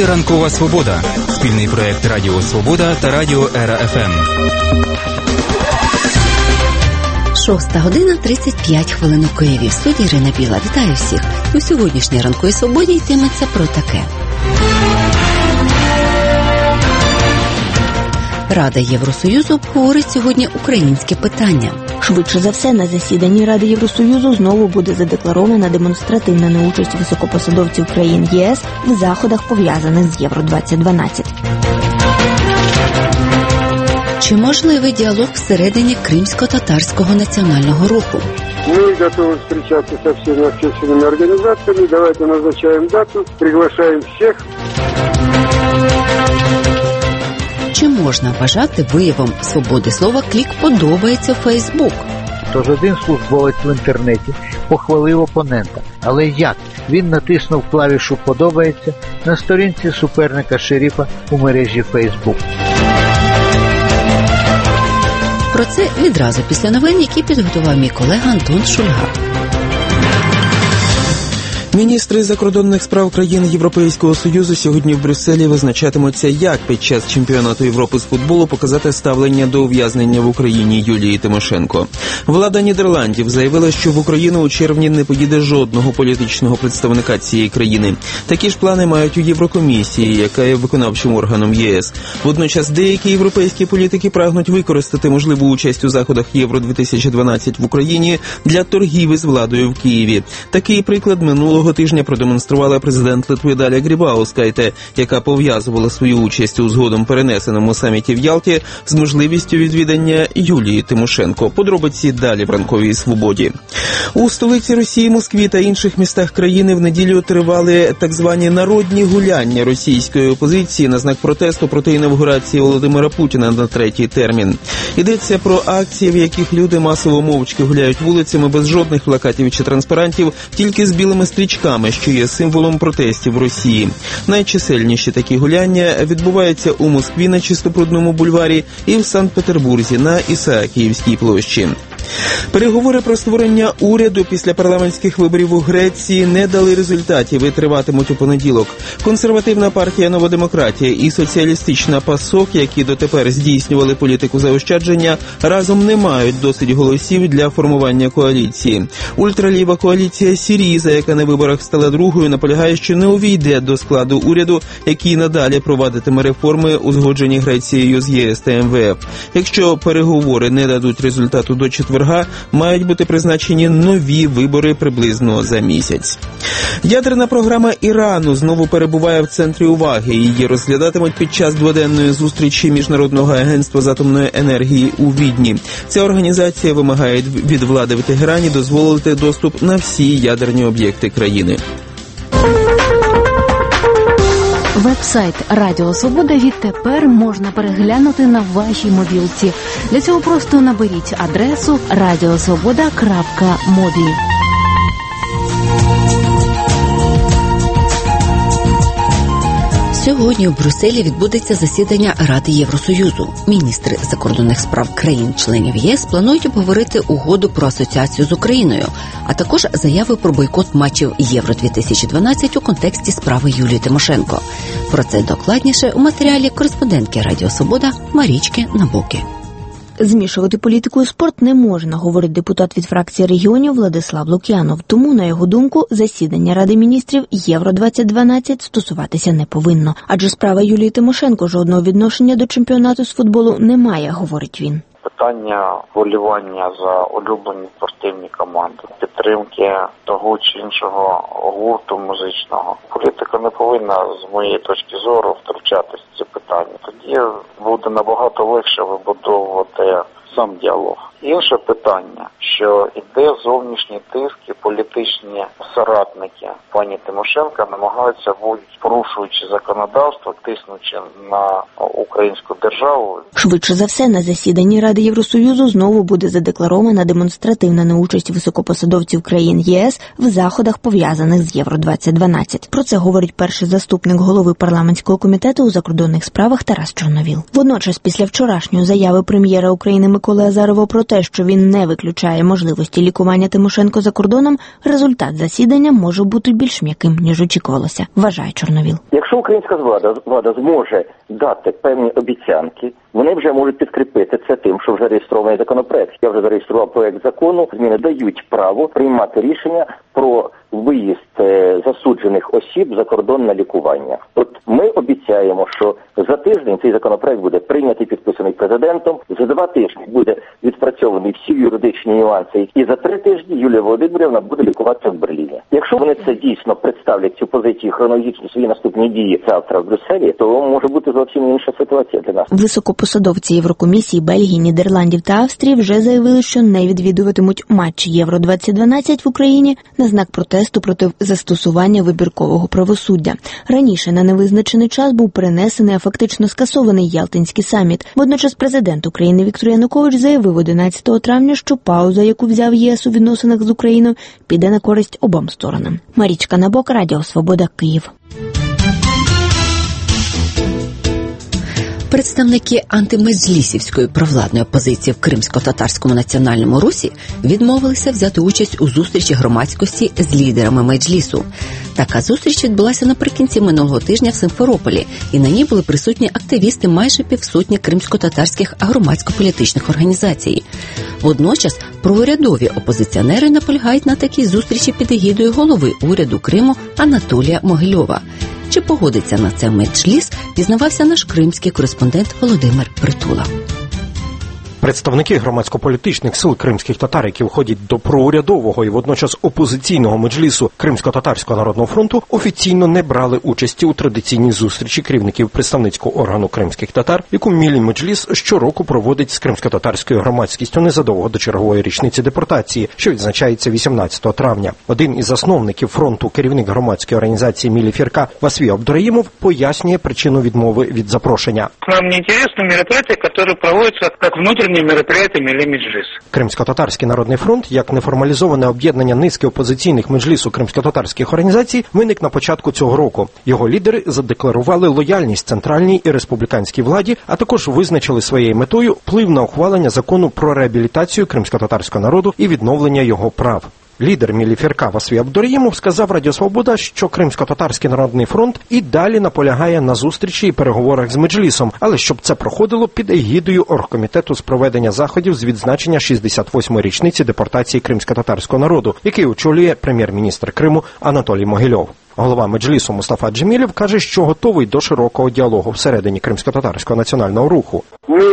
ефірі «Ранкова Свобода» – спільний проєкт Радіо Свобода та Радіо Ера ФМ. 6:35 у Києві. В студії Ірина Біла. Вітаю всіх. У сьогоднішній «Ранковій Свободі» йтиметься про таке. Рада Євросоюзу обговорить сьогодні українське питання. Швидше за все, на засіданні Ради Євросоюзу знову буде задекларована демонстративна неучасть високопосадовців країн ЄС в заходах, пов'язаних з Євро-2012. Чи можливий діалог всередині Кримсько-татарського національного руху? Мы готовы встречаться со всеми общественными организациями. Давайте назначаем дату, приглашаем всех. Чи можна вважати виявом свободи слова клік «подобається» в Фейсбук? Тож один службовець в інтернеті похвалив опонента. Але як? Він натиснув клавішу «подобається» на сторінці суперника шерифа у мережі Фейсбук. Про це відразу після новин, які підготував мій колега Антон Шульга. Міністри закордонних справ країн Європейського Союзу сьогодні в Брюсселі визначатимуться, як під час чемпіонату Європи з футболу показати ставлення до ув'язнення в Україні Юлії Тимошенко. Влада Нідерландів заявила, що в Україну у червні не поїде жодного політичного представника цієї країни. Такі ж плани мають у Єврокомісії, яка є виконавчим органом ЄС. Водночас деякі європейські політики прагнуть використати можливу участь у заходах Євро-2012 в Україні для торгів із владою в Києві. Такий приклад минулого тижня продемонструвала президент Литви Даля Грібаускайте, яка пов'язувала свою участь у згодом перенесеному саміті в Ялті з можливістю відвідання Юлії Тимошенко. Подробиці далі в «Ранковій Свободі». У столиці Росії, Москві та інших містах країни в неділю тривали так звані народні гуляння російської опозиції на знак протесту проти інавгурації Володимира Путіна на третій термін. Йдеться про акції, в яких люди масово мовчки гуляють вулицями без жодних плакатів чи транспарантів, тільки з білими стрічками, що є символом протестів в Росії. Найчисельніші такі гуляння відбуваються у Москві на Чистопрудному бульварі і в Санкт-Петербурзі на Ісаакіївській площі. Переговори про створення уряду після парламентських виборів у Греції не дали результатів і триватимуть у понеділок. Консервативна партія «Нова демократія» і соціалістична ПАСОК, які дотепер здійснювали політику заощадження, разом не мають досить голосів для формування коаліції. Ультраліва коаліція «Сіріза», яка на виборах стала другою, наполягає, що не увійде до складу уряду, який надалі провадитиме реформи, узгоджені Грецією з ЄС та МВФ. Якщо переговори не дадуть результату до четверга, мають бути призначені нові вибори приблизно за місяць. Ядерна програма Ірану знову перебуває в центрі уваги. Її розглядатимуть під час дводенної зустрічі Міжнародного агентства з атомної енергії у Відні. Ця організація вимагає від влади в Тегерані дозволити доступ на всі ядерні об'єкти країни. Веб-сайт Радіо Свобода відтепер можна переглянути на вашій мобілці. Для цього просто наберіть адресу radiosvoboda.mobi. Сьогодні у Брюсселі відбудеться засідання Ради Євросоюзу. Міністри закордонних справ країн-членів ЄС планують обговорити угоду про асоціацію з Україною, а також заяви про бойкот матчів Євро-2012 у контексті справи Юлії Тимошенко. Про це докладніше у матеріалі кореспондентки Радіо Свобода Марічки Набоки. Змішувати політику і спорт не можна, говорить депутат від фракції регіонів Владислав Лук'янов. Тому, на його думку, засідання Ради міністрів Євро-2012 стосуватися не повинно. Адже справа Юлії Тимошенко жодного відношення до чемпіонату з футболу не має, говорить він. Питання вболівання за улюблені спортивні команди, підтримки того чи іншого гурту музичного. Політика не повинна, з моєї точки зору, втручатися в ці питання. Тоді буде набагато легше вибудовувати сам діалог. Інше питання, що іде зовнішній тиск і політичні соратники пані Тимошенко намагаються, порушуючи законодавство, тиснучи на українську державу. Швидше за все, на засіданні Ради Євросоюзу знову буде задекларована демонстративна неучасть високопосадовців країн ЄС в заходах, пов'язаних з Євро-2012. Про це говорить перший заступник голови парламентського комітету у закордонних справах Тарас Чорновіл. Водночас, після вчорашньої заяви прем'єра України Миколи Азарова про те, що він не виключає можливості лікування Тимошенко за кордоном, результат засідання може бути більш м'яким, ніж очікувалося, вважає Чорновіл. Якщо українська влада зможе дати певні обіцянки, вони вже можуть підкріпити це тим, що вже реєстрований законопроект. Я вже зареєстрував проект закону, зміни дають право приймати рішення про виїзд засуджених осіб за кордон на лікування. От ми обіцяємо, що за тиждень цей законопроект буде прийнятий, підписаний президентом, за 2 тижні буде відпрацьований всі юридичні нюанси, і за 3 тижні Юлія Володимирівна буде лікуватися в Берліні. Якщо вони це дійсно представлять, цю позицію хронологічно, свої наступні дії завтра в Брюсселі, то може бути зовсім інша ситуація для нас. Високопосадовці Єврокомісії Бельгії, Нідерландів та Австрії вже заявили, що не відвідуватимуть матч Євро-2012 в Україні на знак протесту проти застосування вибіркового правосуддя. Раніше на невизначений час був перенесений, а фактично скасований Ялтинський саміт. Водночас президент України Віктор Янукович заявив 11 травня, що пауза, яку взяв ЄС у відносинах з Україною, піде на користь обом сторонам. Марічка Набок, Радіо Свобода, Київ. Представники антимеджлісівської провладної опозиції в Кримсько-татарському національному русі відмовилися взяти участь у зустрічі громадськості з лідерами Меджлісу. Така зустріч відбулася наприкінці минулого тижня в Симферополі, і на ній були присутні активісти майже півсотні кримсько-татарських громадсько-політичних організацій. Водночас проурядові опозиціонери наполягають на такій зустрічі під егідою голови уряду Криму Анатолія Могильова. Чи погодиться на це Меджліс, дізнавався наш кримський кореспондент Володимир Притула. Представники громадсько-політичних сил кримських татар, які входять до проурядового і водночас опозиційного Меджлісу Кримсько-татарського народного фронту, офіційно не брали участі у традиційній зустрічі керівників представницького органу кримських татар, яку Мілі Меджліс щороку проводить з кримсько-татарською громадськістю незадовго до чергової річниці депортації, що відзначається 18 травня. Один із засновників фронту, керівник громадської організації Мілі Фірка Васвій Абдураїмов, пояснює причину відмови від запрошення. Нам не цікаві мероприятия, які проводяться як внутрішні мероприятиями Мілі Меджліс. Кримсько-татарський народний фронт, як неформалізоване об'єднання низки опозиційних Меджлісу кримсько-татарських організацій, виник на початку цього року. Його лідери задекларували лояльність центральній і республіканській владі, а також визначили своєю метою вплив на ухвалення закону про реабілітацію кримсько-татарського народу і відновлення його прав. Лідер Мілі Фірка Васвій Абдураїмов сказав Радіо Свобода, що Кримсько-татарський народний фронт і далі наполягає на зустрічі і переговорах з Меджлісом, але щоб це проходило під егідою оргкомітету з проведення заходів з відзначення 68-ї річниці депортації кримсько-татарського народу, який очолює прем'єр-міністр Криму Анатолій Могильов. Голова Меджлісу Мустафа Джемілєв каже, що готовий до широкого діалогу всередині Кримсько-татарського національного руху.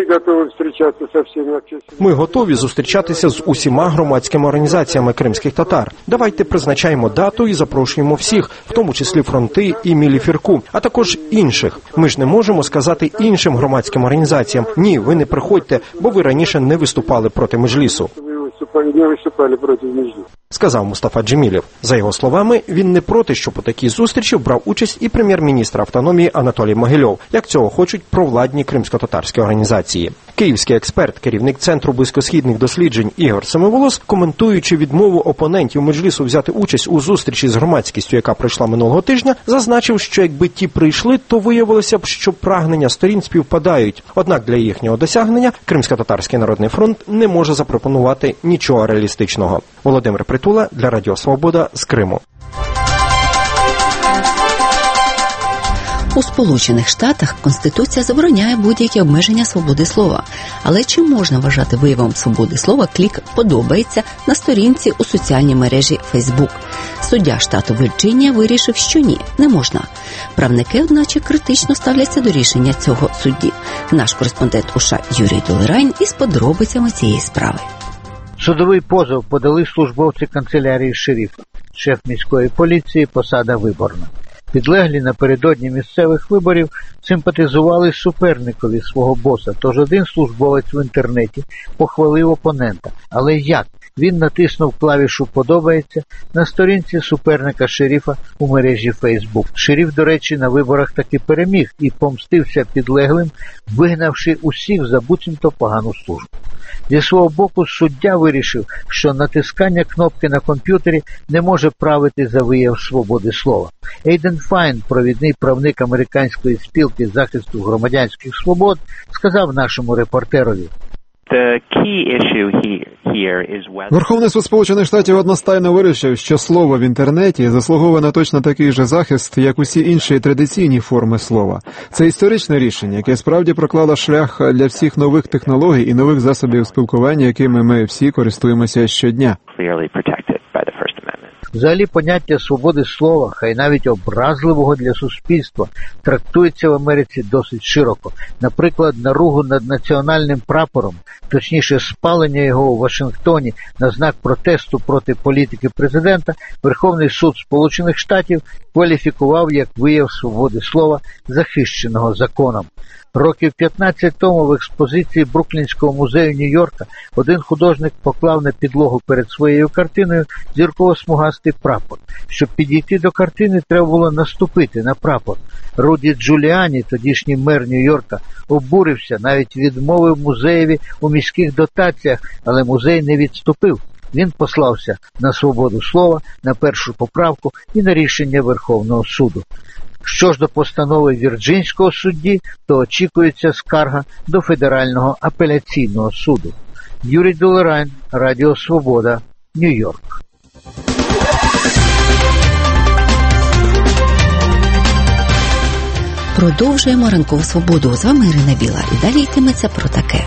Ми готові зустрічатися з усіма громадськими організаціями кримських татар. Давайте призначаємо дату і запрошуємо всіх, в тому числі фронти і Мілі Фірку, а також інших. Ми ж не можемо сказати іншим громадським організаціям: ні, ви не приходьте, бо ви раніше не виступали проти Меджлісу. Сказав Мустафа Джемілєв. За його словами, він не проти, щоб у такій зустрічі брав участь і прем'єр-міністр автономії Анатолій Могильов, як цього хочуть провладні кримсько-татарські організації. Київський експерт, керівник Центру близькосхідних досліджень Ігор Семиволос, коментуючи відмову опонентів Меджлісу взяти участь у зустрічі з громадськістю, яка пройшла минулого тижня, зазначив, що якби ті прийшли, то виявилося б, що прагнення сторін співпадають. Однак для їхнього досягнення Кримсько-татарський народний фронт не може запропонувати нічого реалістичного. Володимир Притула для Радіо Свобода з Криму. У Сполучених Штатах Конституція забороняє будь-які обмеження свободи слова. Але чи можна вважати виявом свободи слова клік «Подобається» на сторінці у соціальній мережі Facebook? Суддя штату Вірджинія вирішив, що ні, не можна. Правники, одначе, критично ставляться до рішення цього судді. Наш кореспондент у США Юрій Долерайн із подробицями цієї справи. Судовий позов подали службовці канцелярії шерифа. Шеф міської поліції, посада виборна. Підлеглі напередодні місцевих виборів симпатизували суперникові свого боса, тож один службовець в інтернеті похвалив опонента. Але як? він натиснув клавішу «Подобається» на сторінці суперника Шеріфа у мережі Facebook. Шеріф, до речі, на виборах таки переміг і помстився підлеглим, вигнавши усіх за буцімто погану службу. Зі свого боку, суддя вирішив, що натискання кнопки на комп'ютері не може правити за вияв свободи слова. Ейден Файн, провідний правник американської спілки захисту громадянських свобод, сказав нашому репортерові: Верховний суд Сполучених Штатів одностайно вирішив, що слово в інтернеті заслуговує на точно такий же захист, як усі інші традиційні форми слова. Це історичне рішення, яке справді проклало шлях для всіх нових технологій і нових засобів спілкування, якими ми всі користуємося щодня. Взагалі поняття свободи слова, хай навіть образливого для суспільства, трактується в Америці досить широко. Наприклад, наругу над національним прапором, точніше спалення його у Вашингтоні на знак протесту проти політики президента, Верховний суд Сполучених Штатів кваліфікував як вияв свободи слова, захищеного законом. Років 15 тому в експозиції Бруклінського музею Нью-Йорка один художник поклав на підлогу перед своєю картиною зірково-смугастий прапор. Щоб підійти до картини, треба було наступити на прапор. Руді Джуліані, тодішній мер Нью-Йорка, обурився, навіть відмовив музеєві у міських дотаціях, але музей не відступив. Він послався на свободу слова, на першу поправку і на рішення Верховного суду. Що ж до постанови Вірджинського судді, то очікується скарга до Федерального апеляційного суду. Юрій Долерань, Радіо Свобода, Нью-Йорк. Продовжуємо ранкову свободу. З вами Ірина Біла. І далі йтиметься про таке.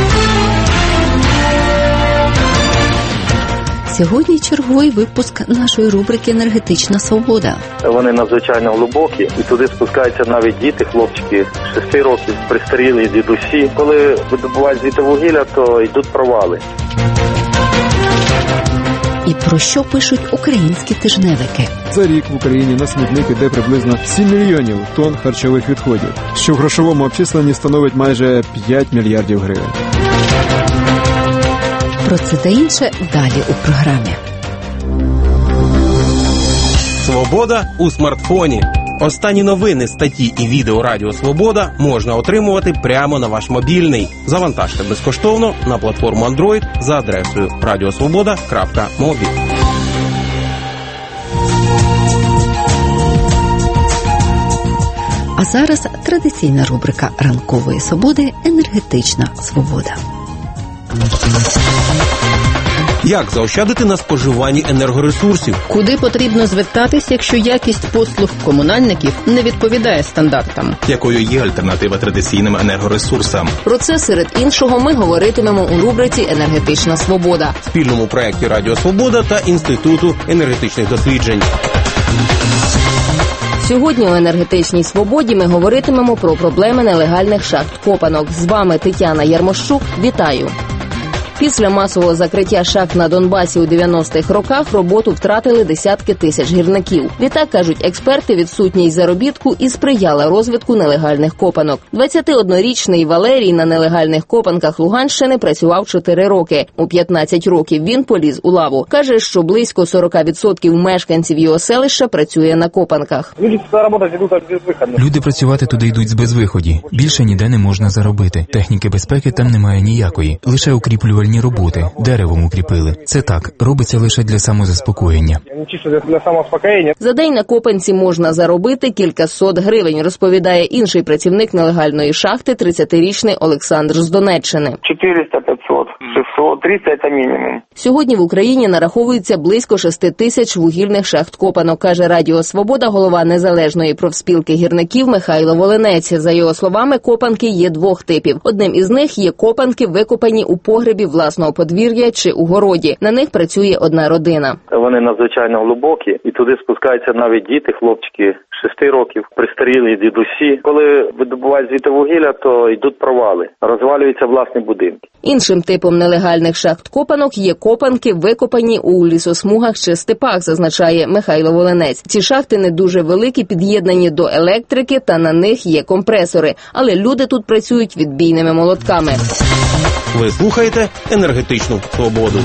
Сьогодні черговий випуск нашої рубрики «Енергетична свобода». Вони надзвичайно глибокі, і туди спускаються навіть діти, хлопчики 6 років, пристарілі дідусі. Коли видобувають звідти вугілля, то йдуть провали. І про що пишуть українські тижневики? За рік в Україні на смітник іде приблизно 7 мільйонів тонн харчових відходів, що в грошовому обчисленні становить майже 5 мільярдів гривень. Про це та інше далі у програмі. Свобода у смартфоні. Останні новини, статті і відео Радіо Свобода можна отримувати прямо на ваш мобільний. Завантажте безкоштовно на платформу Android за адресою radiosvoboda.mobi. А зараз традиційна рубрика ранкової свободи «Енергетична свобода». Як заощадити на споживанні енергоресурсів? Куди потрібно звертатись, якщо якість послуг комунальників не відповідає стандартам? Якою є альтернатива традиційним енергоресурсам? Про це, серед іншого, ми говоритимемо у рубриці «Енергетична свобода». В спільному проєкті Радіо Свобода та Інституту енергетичних досліджень. Сьогодні у «Енергетичній свободі» ми говоритимемо про проблеми нелегальних шахт-копанок. З вами Тетяна Ярмощук. Вітаю! Після масового закриття шахт на Донбасі у 90-х роках роботу втратили десятки тисяч гірників. Відтак, кажуть експерти, відсутність заробітку і сприяла розвитку нелегальних копанок. 21-річний Валерій на нелегальних копанках Луганщини працював 4 роки. У 15 років він поліз у лаву. Каже, що близько 40% мешканців його селища працює на копанках. Люди працювати туди йдуть з безвиході. Більше ніде не можна заробити. Техніки безпеки там немає ніякої. Лише укріплювальні роботи, деревом укріпили. Це так, робиться лише для самозаспокоєння. За день на копанці можна заробити кількасот гривень, розповідає інший працівник нелегальної шахти, 30-річний Олександр з Донеччини. 400, 500, 600, 300 – це мінімум. Сьогодні в Україні нараховується близько 6 тисяч вугільних шахт-копанок, каже Радіо Свобода голова Незалежної профспілки гірників Михайло Волинець. За його словами, копанки є 2 типів. Одним із них є копанки, викопані у погребі власного подвір'я чи у городі. На них працює одна родина. Вони надзвичайно глибокі, і туди спускаються навіть діти, хлопчики 6 років, пристарілі дідусі. Коли видобувають звідти вугілля, то йдуть провали, розвалюються власні будинки. Іншим типом нелегальних шахт-копанок є копанки, викопані у лісосмугах чи степах, зазначає Михайло Волинець. Ці шахти не дуже великі, під'єднані до електрики, та на них є компресори. Але люди тут працюють відбійними молотками. Ви слухаєте «Енергетичну свободу».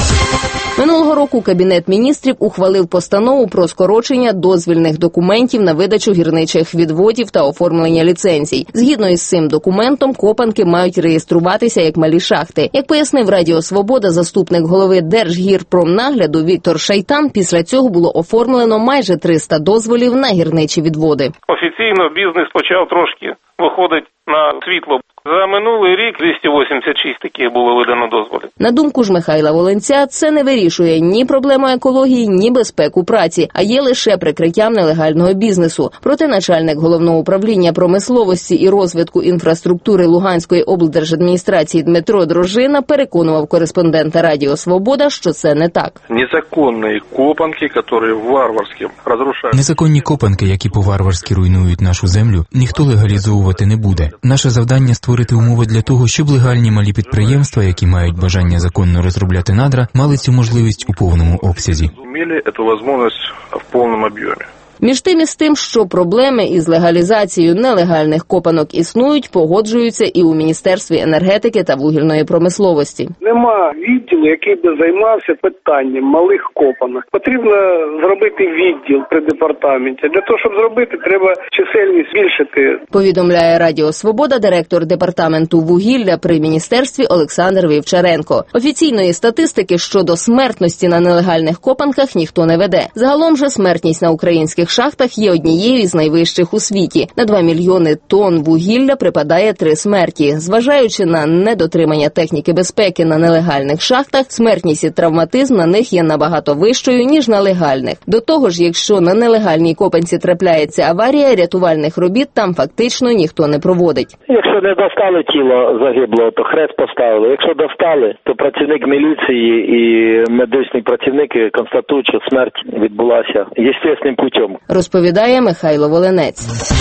Минулого року Кабінет міністрів ухвалив постанову про скорочення дозвільних документів на видачу гірничих відводів та оформлення ліцензій. Згідно із цим документом, копанки мають реєструватися як малі шахти. Як пояснив Радіо Свобода заступник голови Держгірпромнагляду Віктор Шайтан, після цього було оформлено майже 300 дозволів на гірничі відводи. Офіційно бізнес почав трошки виходити на світло. За минулий рік 286 таких було видано дозволів. На думку ж Михайла Волинця, це не вирішує ні проблему екології, ні безпеку праці, а є лише прикриттям нелегального бізнесу. Проте начальник Головного управління промисловості і розвитку інфраструктури Луганської облдержадміністрації Дмитро Дрожина переконував кореспондента Радіо Свобода, що це не так. Незаконні копанки, які варварськи розрушають. Незаконні копанки, які по-варварськи руйнують нашу землю, ніхто легалізовувати не буде. Наше завдання – створити умови для того, щоб легальні малі підприємства, які мають бажання законно розробляти надра, мали цю можливість у повному обсязі. Мали цю можливість в повному об'ємі. Між тим і з тим, що проблеми із легалізацією нелегальних копанок існують, погоджуються і у Міністерстві енергетики та вугільної промисловості. Нема відділу, який би займався питанням малих копанок. Потрібно зробити відділ при департаменті. Для того, щоб зробити, треба чисельність збільшити. Повідомляє Радіо Свобода директор департаменту вугілля при міністерстві Олександр Вівчаренко. Офіційної статистики щодо смертності на нелегальних копанках ніхто не веде. Загалом же смертність на українських шахтах є однією із найвищих у світі. На 2 мільйони тонн вугілля припадає 3 смерті. Зважаючи на недотримання техніки безпеки на нелегальних шахтах, смертність і травматизм на них є набагато вищою, ніж на легальних. До того ж, якщо на нелегальній копанці трапляється аварія, рятувальних робіт там фактично ніхто не проводить. Якщо не достали тіло загиблого, то хрест поставили. Якщо достали, то працівник міліції і медичні працівники констатують, що смерть відбулася естественним путем. Розповідає Михайло Волинець.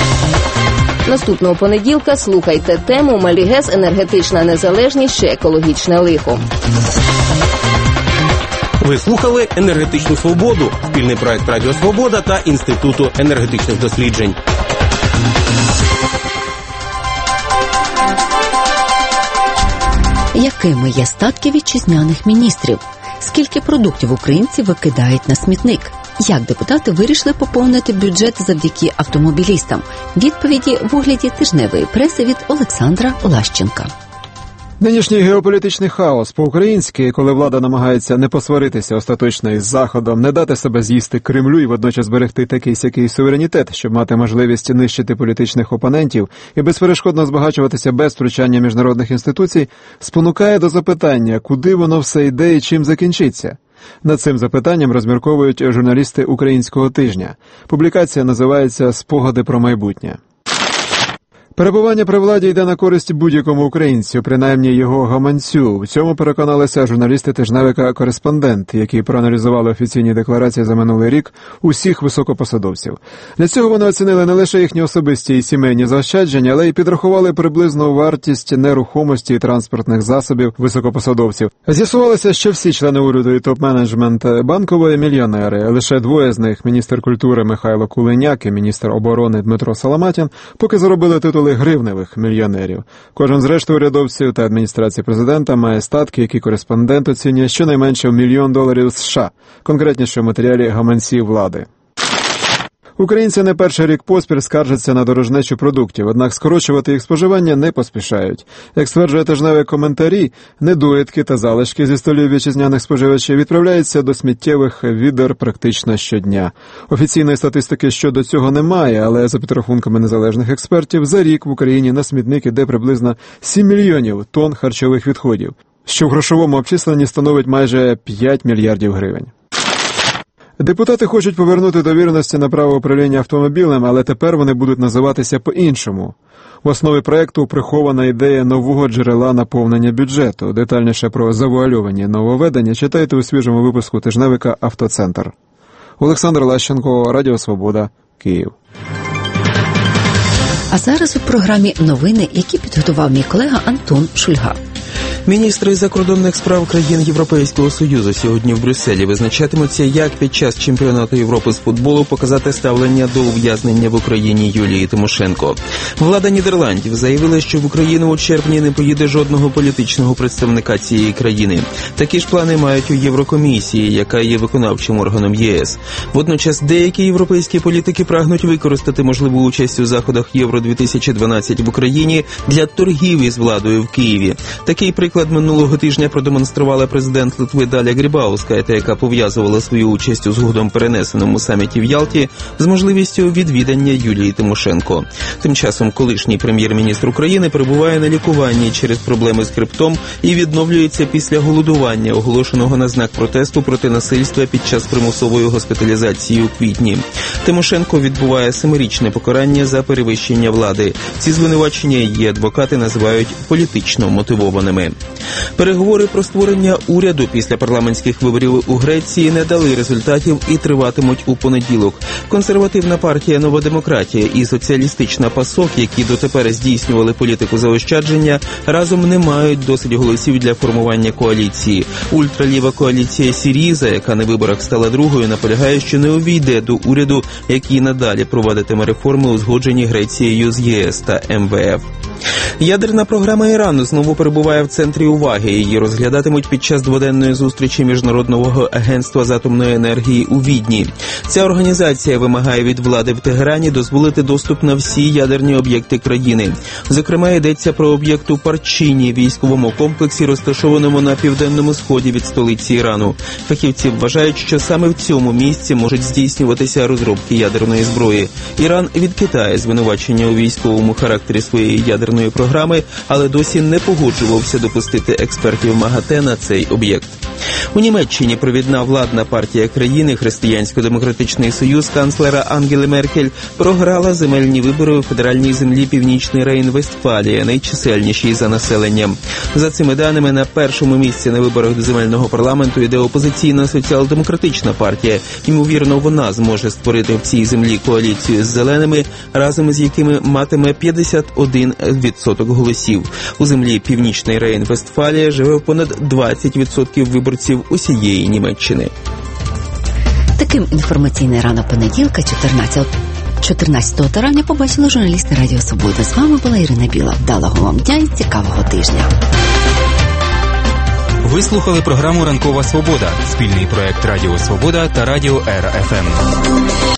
Наступного понеділка слухайте тему «Малі ГЕС. Енергетична незалежність чи екологічне лихо». Ви слухали «Енергетичну свободу» – спільний проект Радіо Свобода та Інституту енергетичних досліджень. Якими є статки вітчизняних міністрів? Скільки продуктів українці викидають на смітник? Як депутати вирішили поповнити бюджет завдяки автомобілістам? Відповіді в огляді тижневої преси від Олександра Лащенка. Нинішній геополітичний хаос по-українськи, коли влада намагається не посваритися остаточно із Заходом, не дати себе з'їсти Кремлю і водночас зберегти такий-сякий суверенітет, щоб мати можливість нищити політичних опонентів і безперешкодно збагачуватися без втручання міжнародних інституцій, спонукає до запитання, куди воно все йде і чим закінчиться. Над цим запитанням розмірковують журналісти «Українського тижня». Публікація називається «Спогади про майбутнє». Перебування при владі йде на користь будь-якому українцю, принаймні його гаманцю. В цьому переконалися журналісти тижневика «Кореспондент», які проаналізували офіційні декларації за минулий рік усіх високопосадовців. Для цього вони оцінили не лише їхні особисті і сімейні заощадження, але й підрахували приблизну вартість нерухомості і транспортних засобів високопосадовців. З'ясувалося, що всі члени уряду і топ-менеджмент Банкової – мільйонери. Лише 2 з них – міністр культури Михайло Куленяк і міністр оборони Дмитро Соломатін – поки заробили титул гривневих мільйонерів. Кожен з решти урядовців та адміністрації президента має статки, які «Кореспондент» оцінює щонайменше в $1 мільйон США, конкретніше в матеріалі гаманців влади. Українці не перший рік поспіль скаржаться на дорожнечу продуктів, однак скорочувати їх споживання не поспішають. Як стверджує тижневий коментарі, недоїдки та залишки зі столів вітчизняних споживачів відправляються до сміттєвих відер практично щодня. Офіційної статистики щодо цього немає, але за підрахунками незалежних експертів, за рік в Україні на смітник іде приблизно 7 мільйонів тонн харчових відходів, що в грошовому обчисленні становить майже 5 мільярдів гривень. Депутати хочуть повернути довіреності на право управління автомобілем, але тепер вони будуть називатися по-іншому. В основі проєкту прихована ідея нового джерела наповнення бюджету. Детальніше про завуальовані нововведення читайте у свіжому випуску тижневика «Автоцентр». Олександр Лащенко, Радіо Свобода, Київ. А зараз у програмі новини, які підготував мій колега Антон Шульга. Міністри закордонних справ країн Європейського Союзу сьогодні в Брюсселі визначатимуться, як під час чемпіонату Європи з футболу показати ставлення до ув'язнення в Україні Юлії Тимошенко. Влада Нідерландів заявила, що в Україну у червні не поїде жодного політичного представника цієї країни. Такі ж плани мають у Єврокомісії, яка є виконавчим органом ЄС. Водночас деякі європейські політики прагнуть використати можливу участь у заходах Євро-2012 в Україні для торгів із владою в Києві. Такий приклад минулого тижня продемонструвала президент Литви Даля Грибаускайте, яка пов'язувала свою участь у згодом перенесеному саміті в Ялті з можливістю відвідання Юлії Тимошенко. Тим часом колишній прем'єр-міністр України перебуває на лікуванні через проблеми з хребтом і відновлюється після голодування, оголошеного на знак протесту проти насильства під час примусової госпіталізації у квітні. Тимошенко відбуває 7-річне покарання за перевищення влади. Ці звинувачення її адвокати називають політично мотивованими. Переговори про створення уряду після парламентських виборів у Греції не дали результатів і триватимуть у понеділок. Консервативна партія «Нова демократія» і соціалістична ПАСОК, які дотепер здійснювали політику заощадження, разом не мають досить голосів для формування коаліції. Ультраліва коаліція «Сіріза», яка на виборах стала другою, наполягає, що не увійде до уряду, який надалі проводитиме реформи, узгоджені Грецією з ЄС та МВФ. Ядерна програма Ірану знову перебуває в центрі уваги. Її розглядатимуть під час дводенної зустрічі Міжнародного агентства з атомної енергії у Відні. Ця організація вимагає від влади в Тегерані дозволити доступ на всі ядерні об'єкти країни. Зокрема, йдеться про об'єкт у Парчині, військовому комплексі, розташованому на південному сході від столиці Ірану. Фахівці вважають, що саме в цьому місці можуть здійснюватися розробки ядерної зброї. Іран відкидає звинувачення у військовому характері своєї ядерної програми, але досі не погоджувався допустити експертів МАГАТЕ на цей об'єкт. У Німеччині провідна владна партія країни Християнсько-демократичний союз канцлера Ангели Меркель програла земельні вибори у федеральній землі Північний Рейн-Вестфалія, найчисельнішій за населенням. За цими даними, на першому місці на виборах до земельного парламенту йде опозиційна соціал-демократична партія. Ймовірно, вона зможе створити в цій землі коаліцію з зеленими, разом з якими матиме 51% голосів. У землі Північний Рейн-Вестфалія живе понад 20% виборців усієї Німеччини. Таким інформаційний ранок понеділка, 14 травня, побачили журналісти Радіо Свобода. З вами була Ірина Біла. Вдалого вам дня і цікавого тижня. Ви слухали програму «Ранкова Свобода» – спільний проект Радіо Свобода та Радіо РФМ.